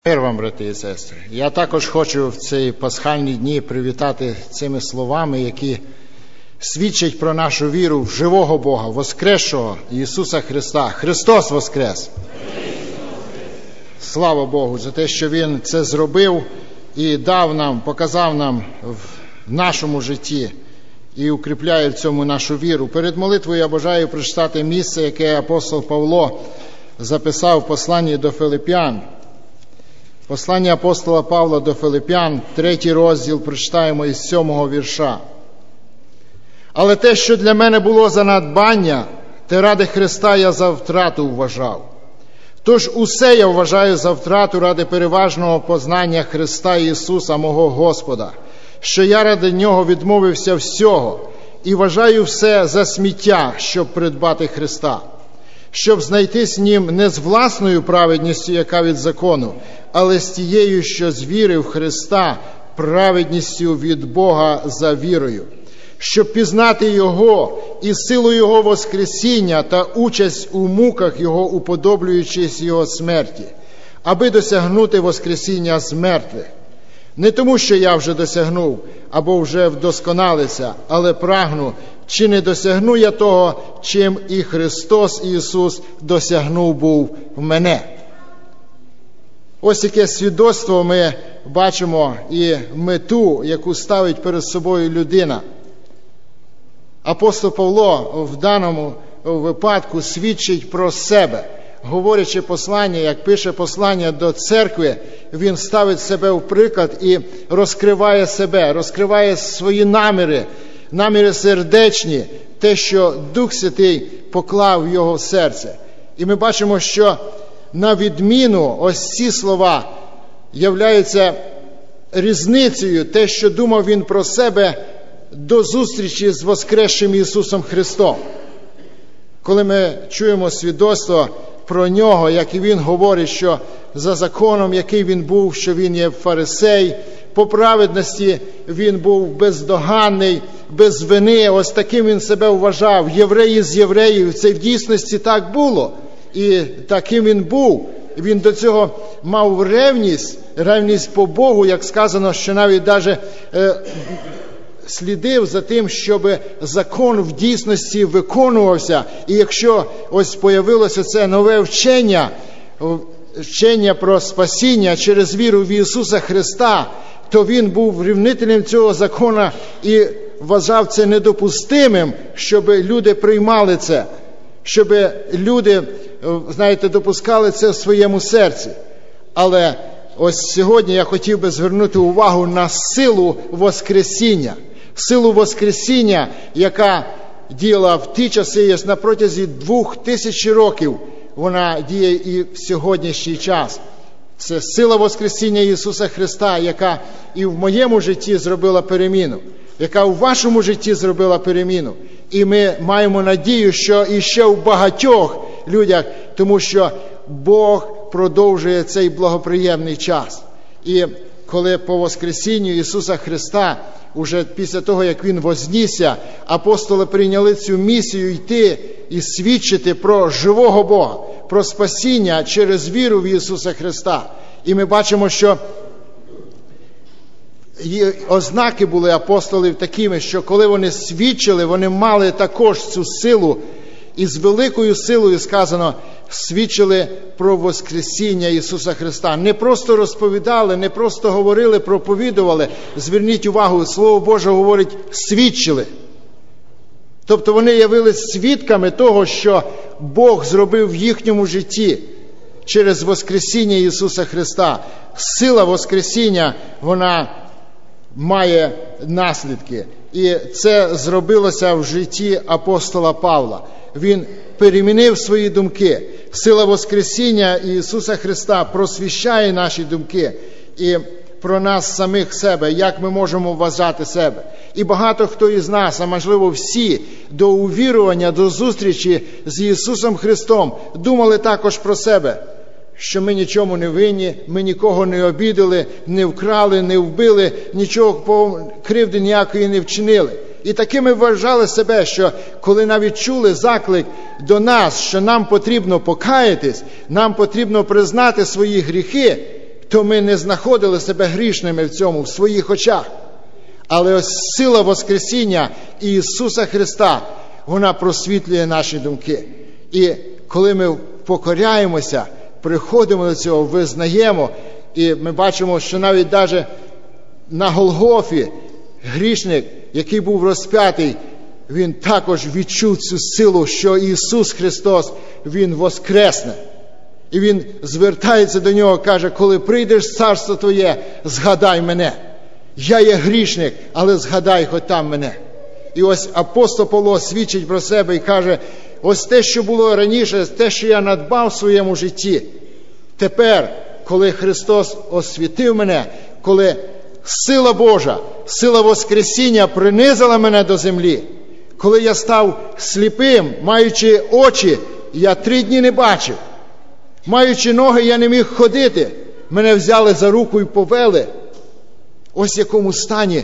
Мир вам, брати і сестри. Я також хочу в ці пасхальні дні привітати цими словами, які свідчать про нашу віру в живого Бога, воскресшого Ісуса Христа. Христос воскрес! Слава Богу за те, що Він це зробив і дав нам, показав нам в нашому житті і укріпляє в цьому нашу віру. Перед молитвою я бажаю прочитати місце, яке апостол Павло записав в посланні до Филип'ян. Послання апостола Павла до Филип'ян, 3 розділ, прочитаємо із 7 вірша. «Але те, що для мене було за надбання, те ради Христа я за втрату вважав. Тож усе я вважаю за втрату ради переважного познання Христа Ісуса, мого Господа, що я ради Нього відмовився всього і вважаю все за сміття, щоб придбати Христа, щоб знайтись в Нім не з власною праведністю, яка від закону, але з тією, що з віри в Христа, праведністю від Бога за вірою, щоб пізнати Його і силу Його воскресіння та участь у муках Його, уподоблюючись Його смерті, аби досягнути воскресіння з мертвих. Не тому, що я вже досягнув або вже вдосконалився, але прагну, чи не досягну я того, чим і Христос Ісус досягнув був в мене». Ось таке свідоцтво ми бачимо і мету, яку ставить перед собою людина. Апостол Павло в даному випадку свідчить про себе. Говорячи послання, як пише послання до церкви, він ставить себе в приклад і розкриває себе, розкриває свої наміри сердечні, те, що Дух Святий поклав в його серце. І ми бачимо, що на відміну ось ці слова являються різницею, те, що думав він про себе до зустрічі з воскресшим Ісусом Христом. Коли ми чуємо свідоцтво про нього, як і він говорить, що за законом, який він був, що він є фарисей, по праведності він був бездоганний, без вини, ось таким він себе вважав, євреї з євреїв, це в дійсності так було, і таким він був. Він до цього мав ревність по Богу, як сказано, що навіть слідив за тим, щоб закон в дійсності виконувався. І якщо ось появилося це нове вчення про спасіння через віру в Ісуса Христа, то він був рівнителем цього закону і вважав це недопустимим, щоб люди приймали це, щоб люди, допускали це в своєму серці. Але ось сьогодні я хотів би звернути увагу на силу воскресіння. Силу воскресіння, яка діяла в ті часи, на протязі 2000 років, вона діє і в сьогоднішній час. Це сила воскресіння Ісуса Христа, яка і в моєму житті зробила переміну, яка у вашому житті зробила переміну. І ми маємо надію, що іще в багатьох людях, тому що Бог продовжує цей благоприємний час. І коли по воскресінню Ісуса Христа, уже після того, як Він вознісся, апостоли прийняли цю місію йти і свідчити про живого Бога, про спасіння через віру в Ісуса Христа. І ми бачимо, що ознаки були апостолів такими, що коли вони свідчили, вони мали також цю силу, і з великою силою, сказано, свідчили про воскресіння Ісуса Христа. Не просто розповідали, не просто говорили, проповідували. Зверніть увагу, Слово Боже говорить, свідчили. Тобто вони явились свідками того, що Бог зробив в їхньому житті через воскресіння Ісуса Христа. Сила воскресіння, вона має наслідки. І це зробилося в житті апостола Павла. Він перемінив свої думки. Сила воскресіння Ісуса Христа просвіщає наші думки і про нас самих себе, як ми можемо вважати себе. І багато хто із нас, а можливо всі, до увірування, до зустрічі з Ісусом Христом думали також про себе, що ми нічому не винні, ми нікого не обідали, не вкрали, не вбили, нічого кривди ніякої не вчинили. І такими вважали себе, що коли навіть чули заклик до нас, що нам потрібно покаятись, нам потрібно признати свої гріхи, то ми не знаходили себе грішними в цьому, в своїх очах. Але ось сила Воскресіння Ісуса Христа, вона просвітлює наші думки. І коли ми покоряємося, приходимо до цього, визнаємо, і ми бачимо, що навіть на Голгофі грішник, який був розп'ятий, він також відчув цю силу, що Ісус Христос, Він воскресне. І він звертається до нього, каже: коли прийдеш в царство Твоє, згадай мене. Я є грішник, але згадай хоч там мене. І ось апостол Павло свідчить про себе і каже: ось те, що було раніше, те, що я надбав в своєму житті, тепер, коли Христос освятив мене, коли сила Божа, сила Воскресіння принизила мене до землі, коли я став сліпим, маючи очі, я 3 дні не бачив, маючи ноги, я не міг ходити, мене взяли за руку і повели. Ось в якому стані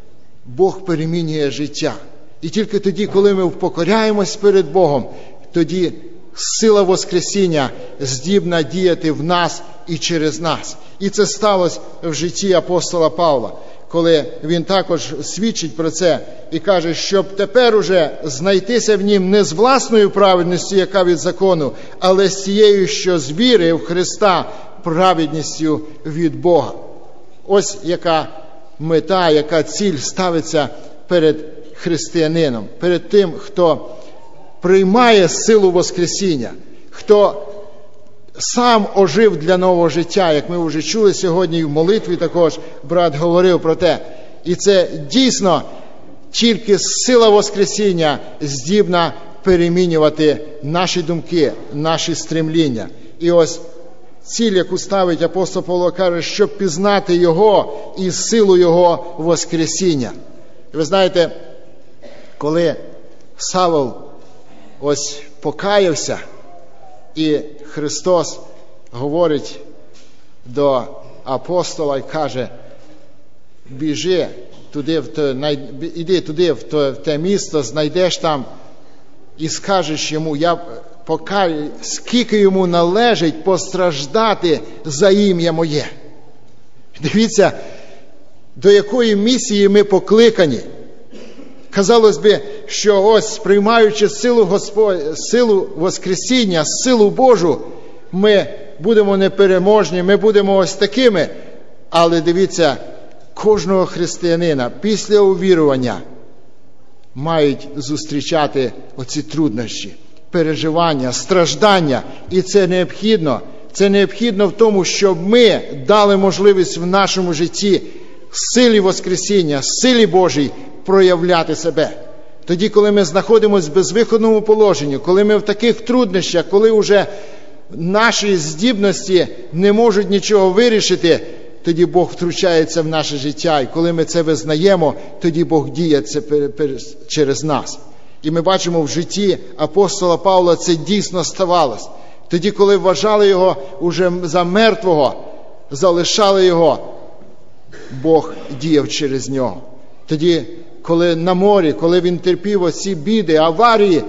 Бог перемінює життя. І тільки тоді, коли ми покоряємось перед Богом, тоді сила Воскресіння здібна діяти в нас і через нас. І це сталося в житті апостола Павла, коли він також свідчить про це і каже, щоб тепер уже знайтися в нім не з власною праведністю, яка від закону, але з тією, що з віри в Христа, праведністю від Бога. Ось яка мета, яка ціль ставиться перед християнином, перед тим, хто приймає силу Воскресіння, хто сам ожив для нового життя, як ми вже чули сьогодні в молитві також, брат говорив про те. І це дійсно тільки сила Воскресіння здібна перемінювати наші думки, наші стремління. І ось ціль, яку ставить апостол Павло, каже, щоб пізнати Його і силу Його Воскресіння. І ви знаєте, коли Савл ось покаявся, і Христос говорить до апостола і каже: біжи туди, іди туди, в те місто, знайдеш там і скажеш йому, скільки йому належить постраждати за ім'я моє. Дивіться, до якої місії ми покликані. Казалось би, що ось, приймаючи силу Воскресіння, силу Божу, ми будемо непереможні, ми будемо ось такими. Але дивіться, кожного християнина після увірування мають зустрічати оці труднощі, переживання, страждання. І це необхідно. Це необхідно в тому, щоб ми дали можливість в нашому житті силі Воскресіння, силі Божій проявляти себе. Тоді, коли ми знаходимося в безвиходному положенні, коли ми в таких труднощах, коли вже наші здібності не можуть нічого вирішити, тоді Бог втручається в наше життя. І коли ми це визнаємо, тоді Бог діє це через нас. І ми бачимо в житті апостола Павла це дійсно ставалось. Тоді, коли вважали його уже за мертвого, залишали його, Бог діяв через нього. Тоді, коли на морі, коли він терпів оці біди, аварії,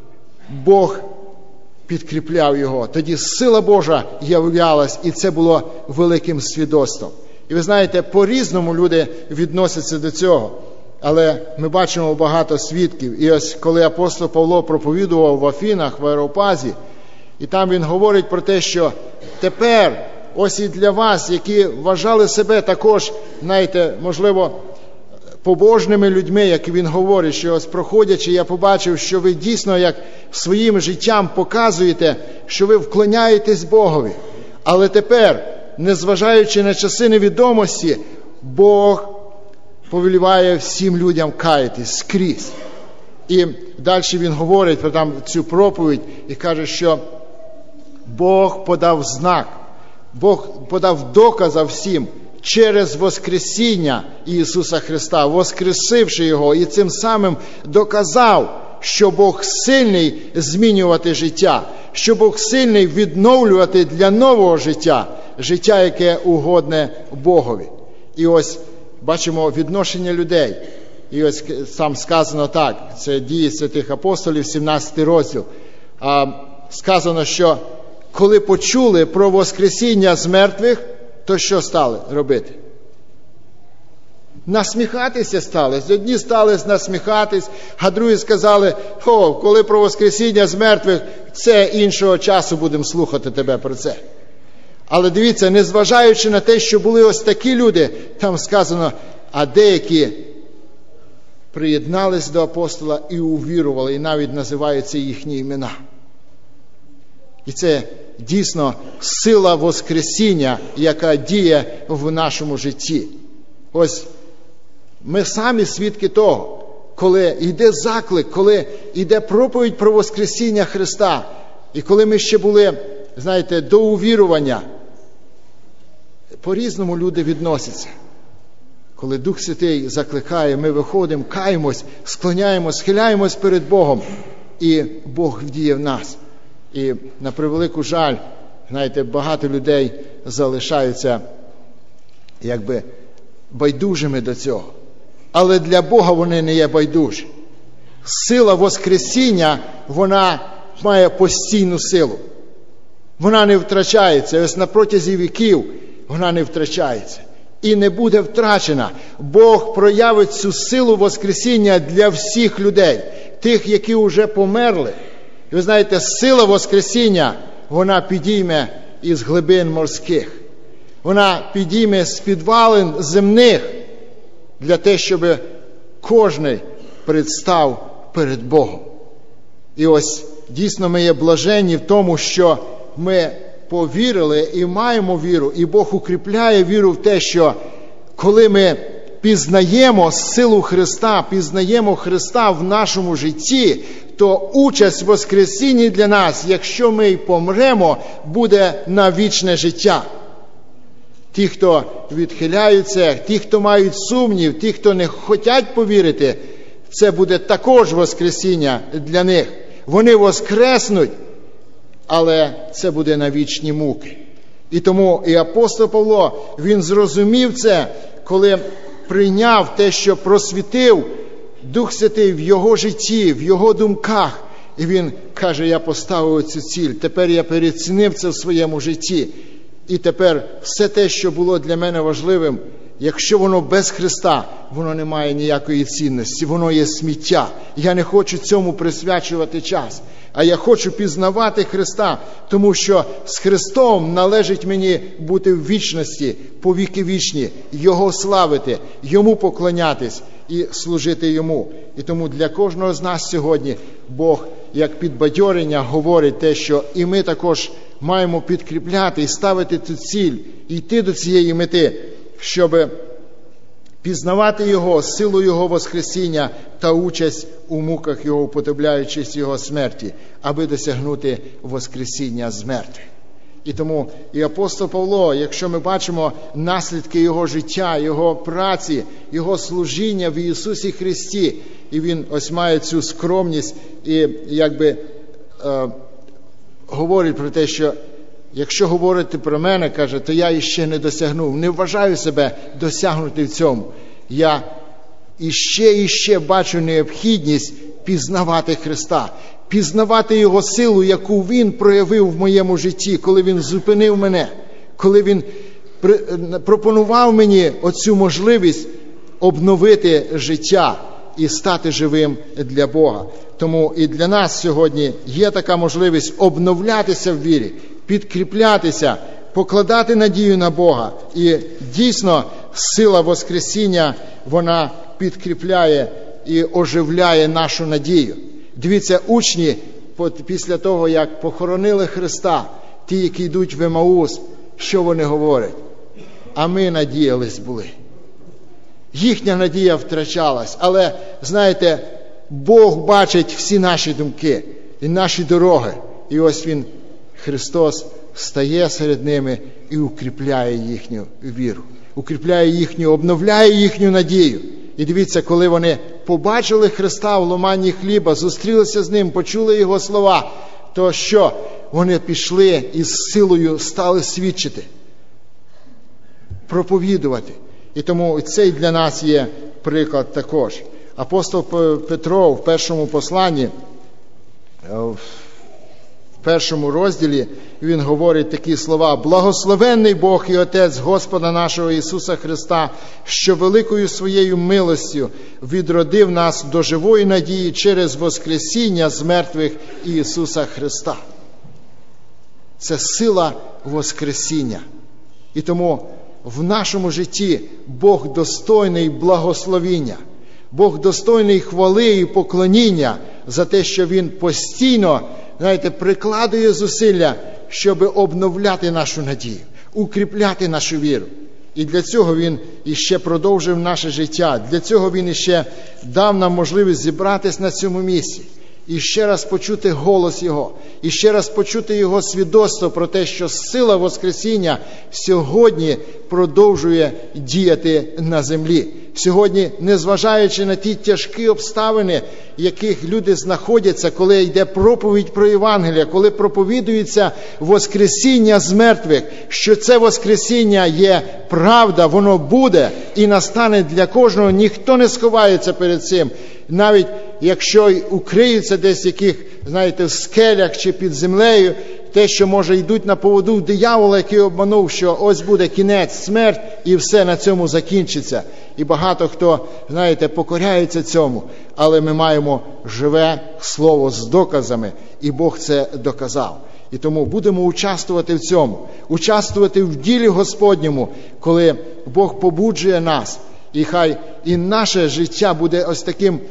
Бог підкріпляв його. Тоді сила Божа являлась, і це було великим свідоцтвом. І ви знаєте, по-різному люди відносяться до цього. Але ми бачимо багато свідків. І ось коли апостол Павло проповідував в Афінах, в Ареопазі, і там він говорить про те, що тепер ось і для вас, які вважали себе також, знаєте, можливо, побожними людьми, як він говорить, що ось проходячи, я побачив, що ви дійсно як своїм життям показуєте, що ви вклоняєтесь Богові. Але тепер, незважаючи на часи невідомості, Бог повеліває всім людям каятись скрізь. І далі він говорить про там цю проповідь і каже, що Бог подав знак, Бог подав доказ всім через Воскресіння Ісуса Христа, воскресивши Його, і цим самим доказав, що Бог сильний змінювати життя, що Бог сильний відновлювати для нового життя, життя, яке угодне Богові. І ось бачимо відношення людей. І ось там сказано так, це Дії святих апостолів, 17 розділ. Сказано, що коли почули про воскресіння з мертвих, то що стали робити? Насміхатися стали. Одні стали насміхатись, а другі сказали, коли про воскресіння з мертвих, це іншого часу будемо слухати тебе про це. Але дивіться, незважаючи на те, що були ось такі люди, там сказано, а деякі приєднались до апостола і увірували, і навіть називаються їхні імена. І це дійсно сила воскресіння, яка діє в нашому житті. Ось ми самі свідки того, коли йде заклик, коли йде проповідь про воскресіння Христа, і коли ми ще були, знаєте, до увірування, по-різному люди відносяться. Коли Дух Святий закликає, ми виходимо, каємось, склоняємось, схиляємось перед Богом, і Бог вдіє в нас. І на превелику жаль, знаєте, багато людей залишаються якби байдужими до цього. Але для Бога вони не є байдужі. Сила воскресіння, вона має постійну силу. Вона не втрачається. Ось на протязі віків вона не втрачається. І не буде втрачена. Бог проявить цю силу воскресіння для всіх людей. Тих, які вже померли. І ви знаєте, сила воскресіння, вона підійме із глибин морських. Вона підійме з підвалин земних для те, щоб кожний представ перед Богом. І ось дійсно ми є блаженні в тому, що ми повірили і маємо віру, і Бог укріпляє віру в те, що коли ми пізнаємо силу Христа, пізнаємо Христа в нашому житті, то участь в воскресінні для нас, якщо ми й помремо, буде на вічне життя. Ті, хто відхиляються, ті, хто мають сумнів, ті, хто не хочуть повірити, це буде також воскресіння для них. Вони воскреснуть, але це буде на вічні муки. І тому і апостол Павло, він зрозумів це, коли прийняв те, що просвітив Дух Святий в його житті, в його думках. І він каже, я поставив цю ціль, тепер я переоцінив це в своєму житті. І тепер все те, що було для мене важливим, якщо воно без Христа, воно не має ніякої цінності, воно є сміття. Я не хочу цьому присвячувати час, а я хочу пізнавати Христа, тому що з Христом належить мені бути в вічності, по віки вічні, Його славити, Йому поклонятись і служити Йому. І тому для кожного з нас сьогодні Бог, як підбадьорення, говорить те, що і ми також маємо підкріпляти і ставити цю ціль, і йти до цієї мети, щоб пізнавати Його, силу Його воскресіння та участь у муках Його, уподобляючись Його смерті, аби досягнути воскресіння з мертвих. І тому і апостол Павло, якщо ми бачимо наслідки його життя, його праці, його служіння в Ісусі Христі, і він ось має цю скромність і якби говорить про те, що якщо говорити про мене, каже, то я іще не досягнув, не вважаю себе досягнути в цьому. Я іще бачу необхідність пізнавати Христа, пізнавати Його силу, яку Він проявив в моєму житті, коли Він зупинив мене, коли Він пропонував мені оцю можливість обновити життя і стати живим для Бога. Тому і для нас сьогодні є така можливість обновлятися в вірі, підкріплятися, покладати надію на Бога. І дійсно сила воскресіння, вона підкріпляє і оживляє нашу надію. Дивіться, учні після того, як похоронили Христа, ті, які йдуть в Емаус, що вони говорять? А ми надіялись були. Їхня надія втрачалась. Але, знаєте, Бог бачить всі наші думки і наші дороги. І ось Він, Христос, стає серед ними і укріпляє їхню віру. Укріпляє їхню, обновляє їхню надію. І дивіться, коли вони побачили Христа в ломанні хліба, зустрілися з Ним, почули Його слова, то що? Вони пішли і з силою стали свідчити, проповідувати. І тому цей для нас є приклад також. Апостол Петро в першому посланні, в 1 розділі він говорить такі слова: «Благословенний Бог і Отець Господа нашого Ісуса Христа, що великою своєю милостю відродив нас до живої надії через воскресіння з мертвих Ісуса Христа». Це сила воскресіння. І тому в нашому житті Бог достойний благословіння, Бог достойний хвали і поклоніння за те, що Він постійно, прикладує зусилля, щоб обновляти нашу надію, укріпляти нашу віру. І для цього Він іще продовжив наше життя, для цього Він іще дав нам можливість зібратись на цьому місці. І ще раз почути голос Його, і ще раз почути Його свідоцтво про те, що сила Воскресіння сьогодні продовжує діяти на землі. Сьогодні, незважаючи на ті тяжкі обставини, в яких люди знаходяться, коли йде проповідь про Євангелія, коли проповідується Воскресіння з мертвих, що це Воскресіння є правда, воно буде і настане для кожного, ніхто не сховається перед цим. Навіть якщо й укриються десь в яких, в скелях чи під землею, те, що, може, йдуть на поводу диявола, який обманув, що ось буде кінець, смерть, і все на цьому закінчиться. І багато хто, покоряється цьому. Але ми маємо живе слово з доказами, і Бог це доказав. І тому будемо участвувати в цьому, участвувати в ділі Господньому, коли Бог побуджує нас. І хай і наше життя буде ось таким,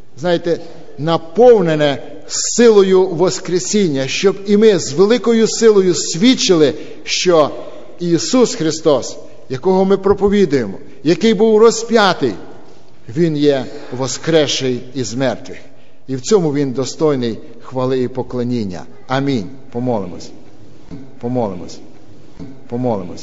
наповнене силою Воскресіння, щоб і ми з великою силою свідчили, що Ісус Христос, якого ми проповідуємо, який був розп'ятий, Він є воскресший із мертвих. І в цьому Він достойний хвали і поклоніння. Амінь. Помолимось.